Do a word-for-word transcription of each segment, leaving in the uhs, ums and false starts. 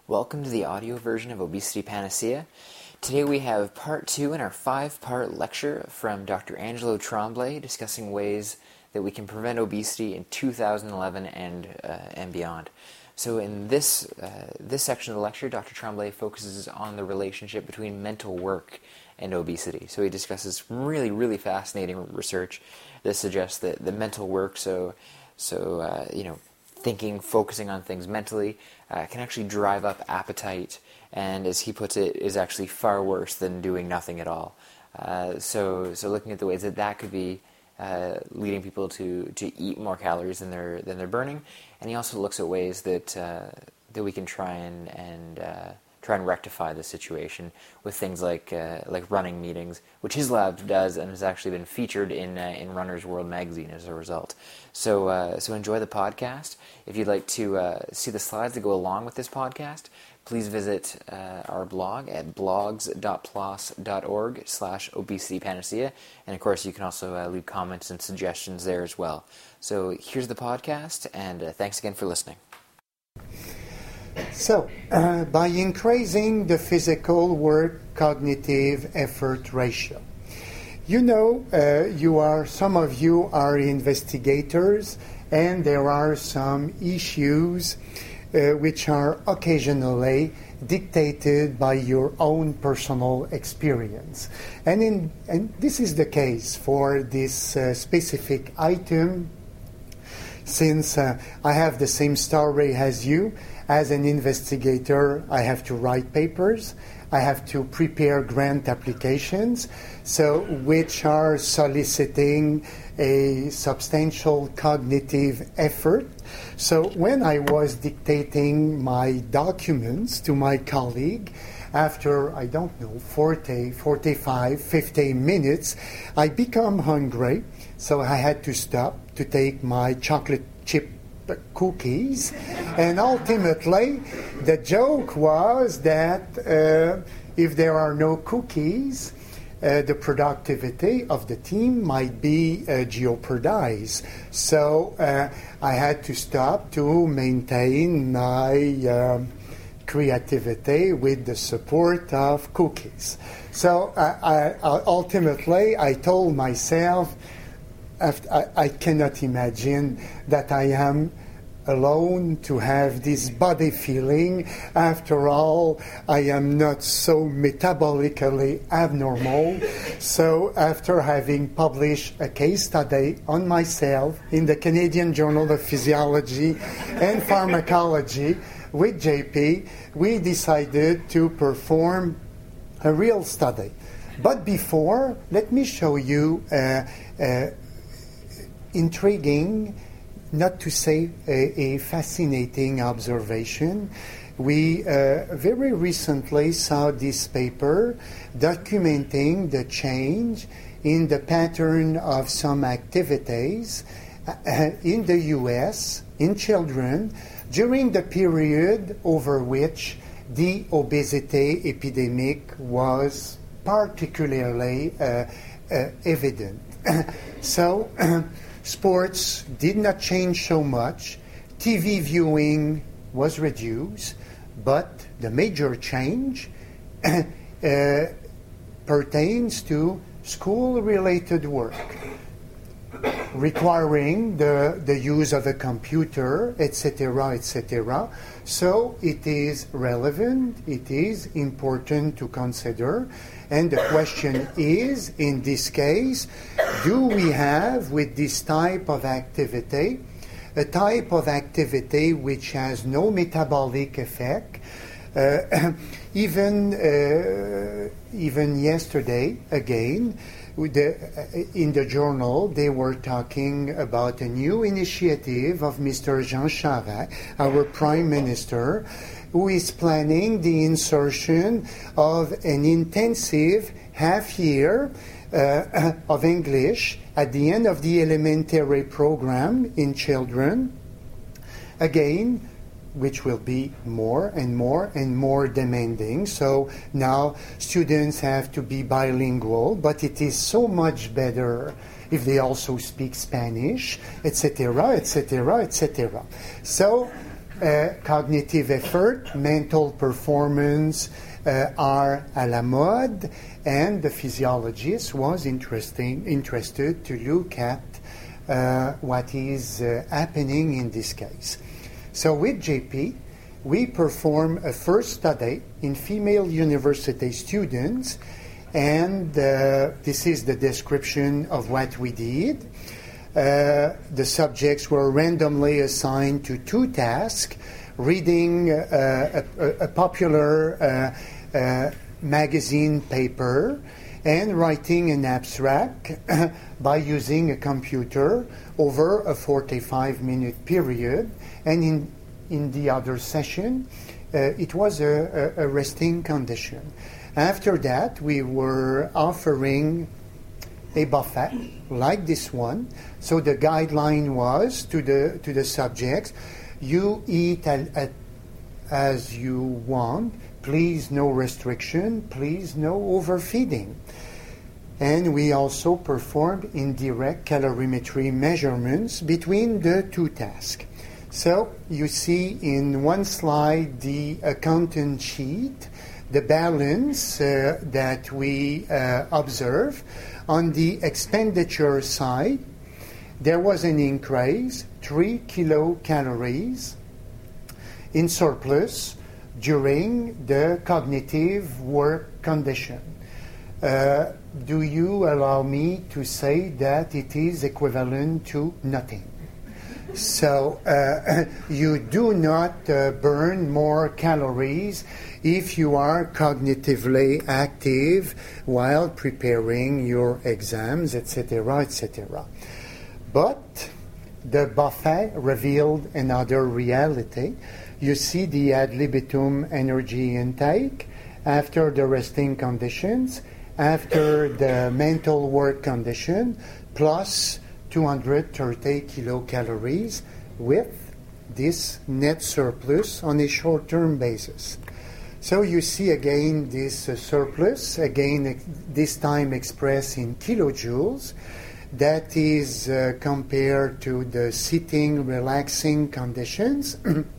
Welcome to the audio version of Obesity Panacea. Today we have part two in our five-part lecture from Doctor Angelo Tremblay discussing ways that we can prevent obesity in two thousand eleven and uh, and beyond. So in this uh, this section of the lecture, Doctor Tremblay focuses on the relationship between mental work and obesity. So he discusses really, really fascinating research that suggests that the mental work, so so uh, you know, thinking, focusing on things mentally, uh, can actually drive up appetite, and as he puts it, is actually far worse than doing nothing at all. Uh, so, so looking at the ways that that could be uh, leading people to, to eat more calories than they're than they're burning, and he also looks at ways that uh, that we can try and and uh, try and rectify the situation with things like uh, like running meetings, which his lab does and has actually been featured in uh, in Runner's World magazine as a result. So uh, so enjoy the podcast. If you'd like to uh, see the slides that go along with this podcast, please visit uh, our blog at blogs.plos.org slash obesitypanacea. And of course, you can also uh, leave comments and suggestions there as well. So here's the podcast, and uh, thanks again for listening. So, uh, by increasing the physical work cognitive effort ratio, you know, uh, you are some of you are investigators, and there are some issues uh, which are occasionally dictated by your own personal experience, and in and this is the case for this uh, specific item. Since uh, I have the same story as you. As an investigator, I have to write papers, I have to prepare grant applications, so which are soliciting a substantial cognitive effort. So when I was dictating my documents to my colleague, after, I don't know, forty, forty-five, fifty minutes, I become hungry, so I had to stop to take my chocolate chip cookies, and ultimately the joke was that uh, if there are no cookies, uh, the productivity of the team might be uh, jeopardized. So uh, I had to stop to maintain my um, creativity with the support of cookies. So uh, I, ultimately I told myself, I, I cannot imagine that I am alone to have this body feeling. After all, I am not so metabolically abnormal. So after having published a case study on myself in the Canadian Journal of Physiology and Pharmacology with J P, we decided to perform a real study. But before, let me show you uh, uh, intriguing, not to say a, a fascinating observation. We uh, very recently saw this paper documenting the change in the pattern of some activities uh, in the U S in children during the period over which the obesity epidemic was particularly uh, uh, evident. So, sports did not change so much. T V viewing was reduced, but the major change uh, pertains to school-related work, requiring the, the use of a computer, et cetera, et cetera. So it is relevant, it is important to consider. And the question is, in this case, do we have, with this type of activity, a type of activity which has no metabolic effect? Uh, even uh, even yesterday, again, with the, uh, in the journal, they were talking about a new initiative of Mister Jean Charest, our Prime Minister, who is planning the insertion of an intensive half year uh, of English at the end of the elementary program in children, again, which will be more and more and more demanding. So now students have to be bilingual, but it is so much better if they also speak Spanish, et cetera, et cetera, et cetera. So uh, cognitive effort, mental performance uh, are à la mode, and the physiologist was interesting, interested to look at uh, what is uh, happening in this case. So with J P, we perform a first study in female university students, and uh, this is the description of what we did. Uh, the subjects were randomly assigned to two tasks: reading uh, a, a popular uh, uh, magazine paper and writing an abstract by using a computer over a forty-five minute period. And in, in the other session, uh, it was a, a, a resting condition. After that, we were offering a buffet like this one. So the guideline was to the to the subjects: you eat at, at, as you want. Please, no restriction. Please, no overfeeding. And we also performed indirect calorimetry measurements between the two tasks. So you see in one slide the accountant sheet, the balance uh, that we uh, observe. On the expenditure side, there was an increase, three kilocalories in surplus during the cognitive work condition. Uh, do you allow me to say that it is equivalent to nothing? So uh, you do not uh, burn more calories if you are cognitively active while preparing your exams, et cetera, et cetera. But the buffet revealed another reality. You see the ad libitum energy intake after the resting conditions, after the mental work condition, plus two hundred thirty kilocalories with this net surplus on a short-term basis. So you see again this uh, surplus, again ex- this time expressed in kilojoules, that is uh, compared to the sitting, relaxing conditions.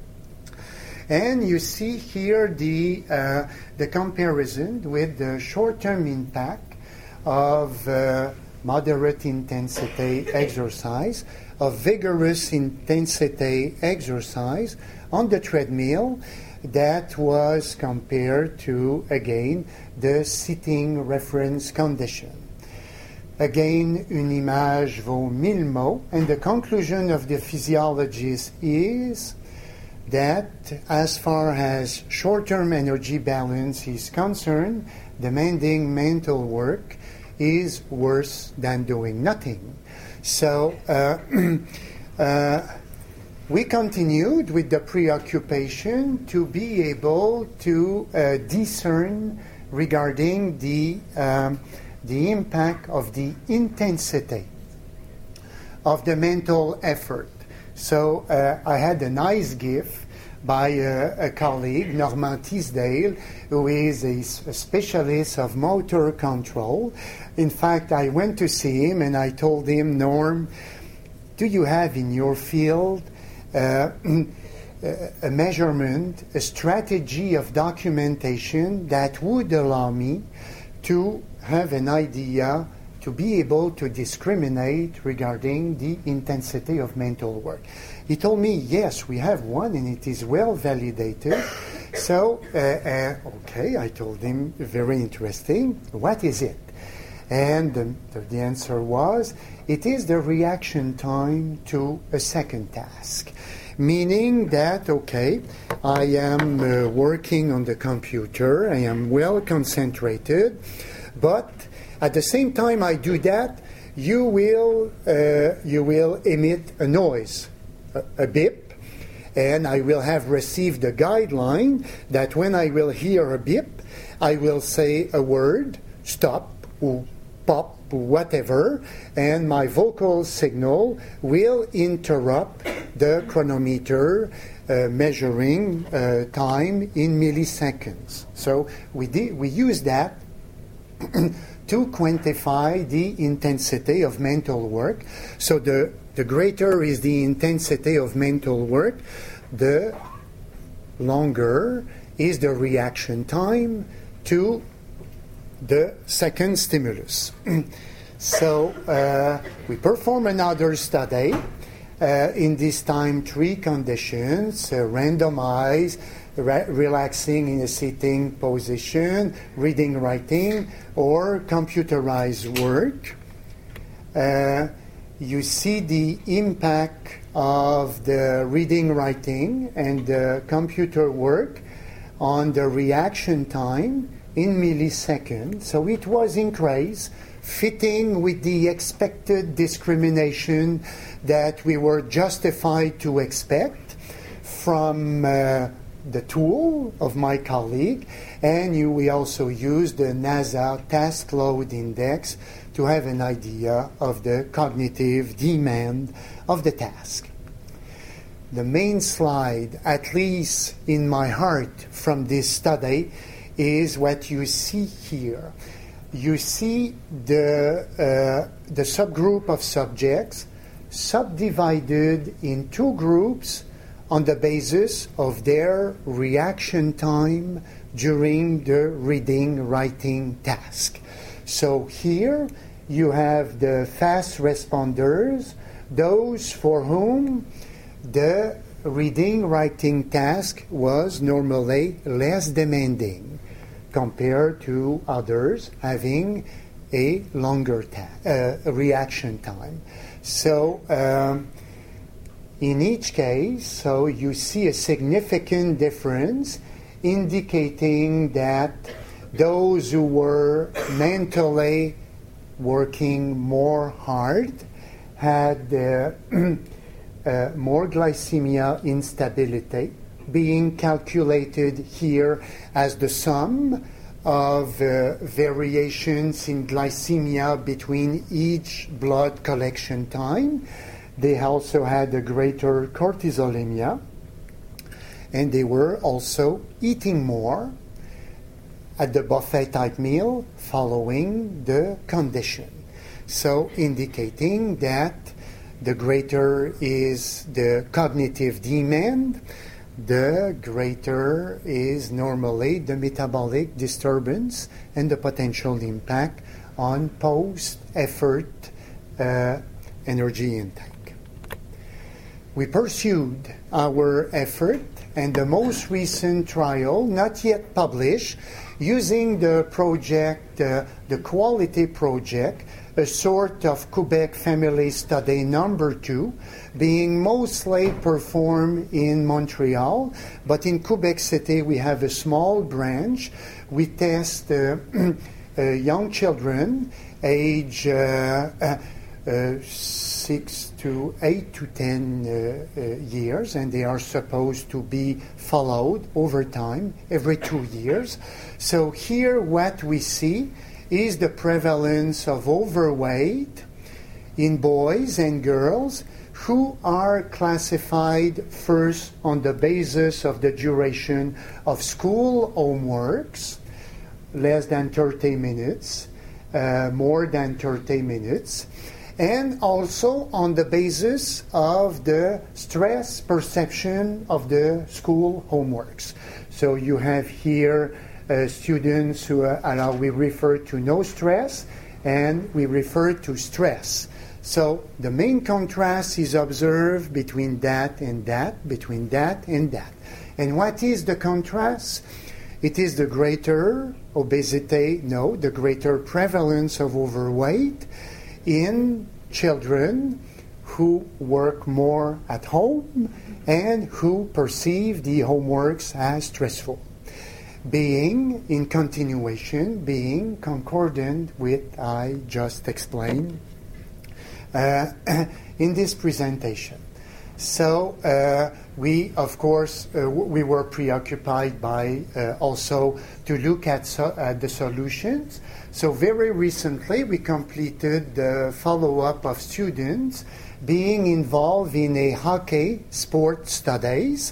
And you see here the, uh, the comparison with the short-term impact of uh, moderate intensity exercise, of vigorous intensity exercise on the treadmill that was compared to, again, the sitting reference condition. Again, une image vaut mille mots, and the conclusion of the physiologist is that as far as short-term energy balance is concerned, demanding mental work is worse than doing nothing. So uh, uh, we continued with the preoccupation to be able to uh, discern regarding the, um, the impact of the intensity of the mental effort. So uh, I had a nice gift by a, a colleague, Normand Tisdale, who is a, a specialist of motor control. In fact, I went to see him and I told him, Norm, do you have in your field uh, a measurement, a strategy of documentation that would allow me to have an idea, to be able to discriminate regarding the intensity of mental work? He told me, yes, we have one and it is well validated. So, uh, uh, okay, I told him, very interesting. What is it? And the, the answer was, it is the reaction time to a second task. Meaning that, okay, I am uh, working on the computer, I am well concentrated, but at the same time I do that, you will, uh, you will emit a noise, a, a beep, and I will have received a guideline that when I will hear a beep, I will say a word, stop, or pop, whatever, and my vocal signal will interrupt the chronometer uh, measuring uh, time in milliseconds. So we did, we use that to quantify the intensity of mental work. So the, the greater is the intensity of mental work, the longer is the reaction time to the second stimulus. So uh, we perform another study. Uh, in this time, three conditions: uh, randomized, re- relaxing in a sitting position, reading, writing, or computerized work. Uh, you see the impact of the reading, writing, and the computer work on the reaction time in milliseconds. So it was increased, fitting with the expected discrimination that we were justified to expect from uh, the tool of my colleague. And you, we also used the NASA Task Load Index to have an idea of the cognitive demand of the task. The main slide, at least in my heart from this study, is what you see here. You see the, uh, the subgroup of subjects subdivided in two groups on the basis of their reaction time during the reading, writing task. So here you have the fast responders, those for whom the reading, writing task was normally less demanding compared to others having a longer ta- uh, reaction time. So um, in each case, so you see a significant difference indicating that those who were mentally working more hard had uh, uh, more glycemia instability, being calculated here as the sum of uh, variations in glycemia between each blood collection time. They also had a greater cortisolemia, and they were also eating more at the buffet type meal following the condition. So indicating that the greater is the cognitive demand, the greater is normally the metabolic disturbance and the potential impact on post-effort uh, energy intake. We pursued our effort, and the most recent trial, not yet published, using the project, uh, the Quality Project, a sort of Quebec family study number two, being mostly performed in Montreal, but in Quebec City we have a small branch. We test uh, uh, young children, age uh, uh, uh, six to eight to ten uh, uh, years, and they are supposed to be followed over time, every two years. So here what we see is the prevalence of overweight in boys and girls who are classified first on the basis of the duration of school homeworks, less than thirty minutes, uh, more than thirty minutes, and also on the basis of the stress perception of the school homeworks. So you have here uh, students who uh, allow, we refer to no stress, and we refer to stress. So the main contrast is observed between that and that, between that and that. And what is the contrast? It is the greater obesity, no, the greater prevalence of overweight in children who work more at home and who perceive the homeworks as stressful, being in continuation, being concordant with I just explained uh, in this presentation. So uh, we, of course, uh, we were preoccupied by uh, also to look at, so, at the solutions. So very recently we completed the follow-up of students being involved in a hockey sport studies.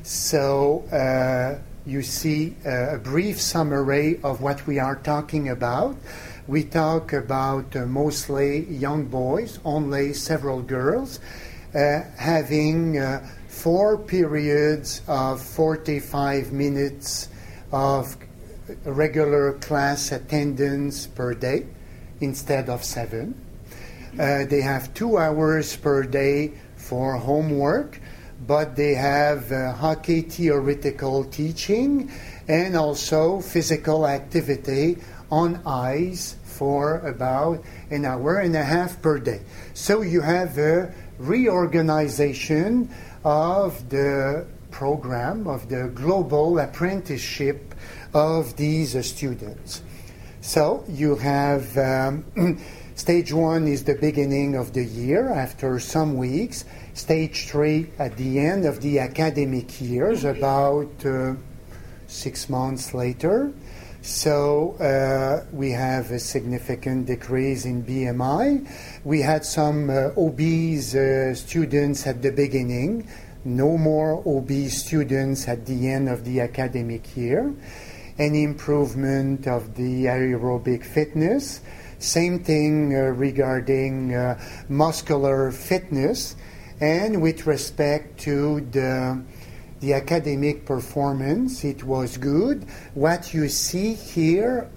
So uh, you see a brief summary of what we are talking about. We talk about uh, mostly young boys, only several girls, Uh, having uh, four periods of forty-five minutes of regular class attendance per day instead of seven. Uh, they have two hours per day for homework, but they have uh, hockey theoretical teaching and also physical activity on ice for about an hour and a half per day. So you have a reorganization of the program, of the global apprenticeship of these uh, students. So you have um, stage one is the beginning of the year after some weeks. Stage three at the end of the academic years, about uh, six months later. So uh, we have a significant decrease in B M I. We had some uh, obese uh, students at the beginning, no more obese students at the end of the academic year. An improvement of the aerobic fitness. Same thing uh, regarding uh, muscular fitness. And with respect to the the academic performance, it was good. What you see here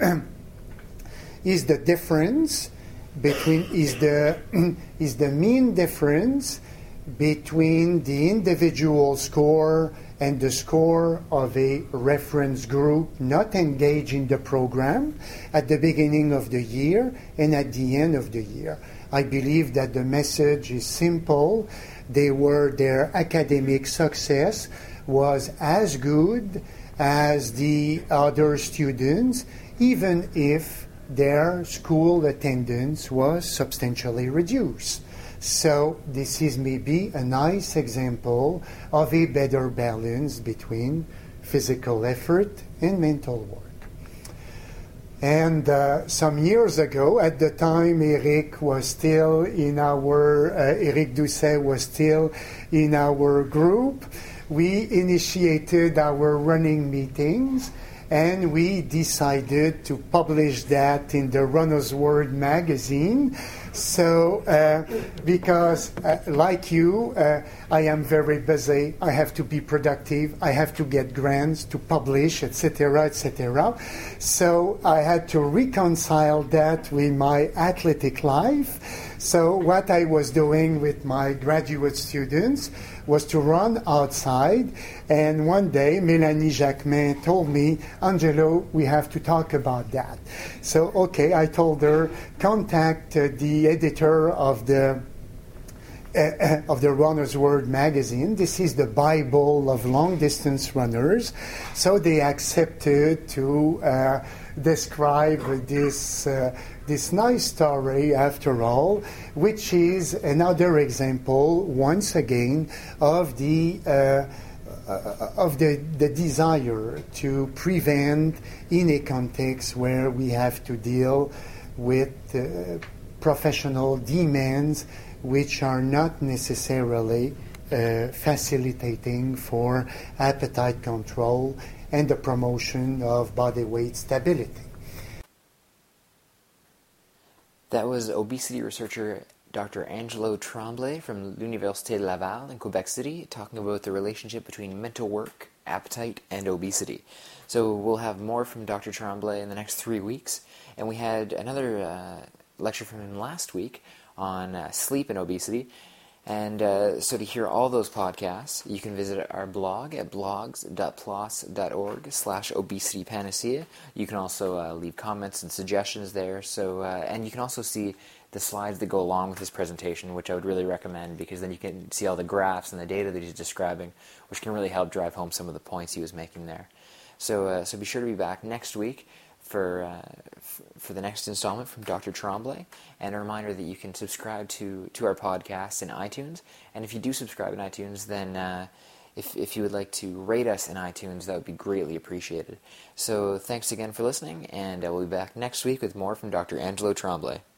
is the difference between is the is the mean difference between the individual score and the score of a reference group not engaged in the program at the beginning of the year and at the end of the year. I believe that the message is simple. They were their academic success was as good as the other students, even if their school attendance was substantially reduced. So this is maybe a nice example of a better balance between physical effort and mental work. And uh, some years ago, at the time Eric was still in our, uh, Eric Doucet was still in our group, we initiated our running meetings, and we decided to publish that in the Runner's World magazine. So, uh, because uh, like you, uh, I am very busy. I have to be productive. I have to get grants to publish, et cetera, et cetera. So I had to reconcile that with my athletic life. So what I was doing with my graduate students was to run outside, and one day Mélanie Jacquemin told me, Angelo, we have to talk about that. So, okay, I told her, contact uh, the editor of the uh, of the Runner's World magazine. This is the Bible of long-distance runners. So they accepted to uh, describe this uh, this nice story, after all, which is another example, once again, of the uh, uh, of the, the desire to prevent, in a context where we have to deal with uh, professional demands which are not necessarily uh, facilitating for appetite control and the promotion of body weight stability. That was obesity researcher Doctor Angelo Tremblay from l'Université Laval in Quebec City talking about the relationship between mental work, appetite, and obesity. So we'll have more from Doctor Tremblay in the next three weeks. And we had another uh, lecture from him last week on uh, sleep and obesity. And uh, so to hear all those podcasts, you can visit our blog at blogs.plos.org slash obesity panacea. You can also uh, leave comments and suggestions there. So uh, and you can also see the slides that go along with this presentation, which I would really recommend, because then you can see all the graphs and the data that he's describing, which can really help drive home some of the points he was making there. So uh, so be sure to be back next week for uh, f- for the next installment from Doctor Tremblay, and a reminder that you can subscribe to, to our podcast in iTunes, and if you do subscribe in iTunes, then uh, if, if you would like to rate us in iTunes, that would be greatly appreciated. So thanks again for listening, and I will be back next week with more from Doctor Angelo Tremblay.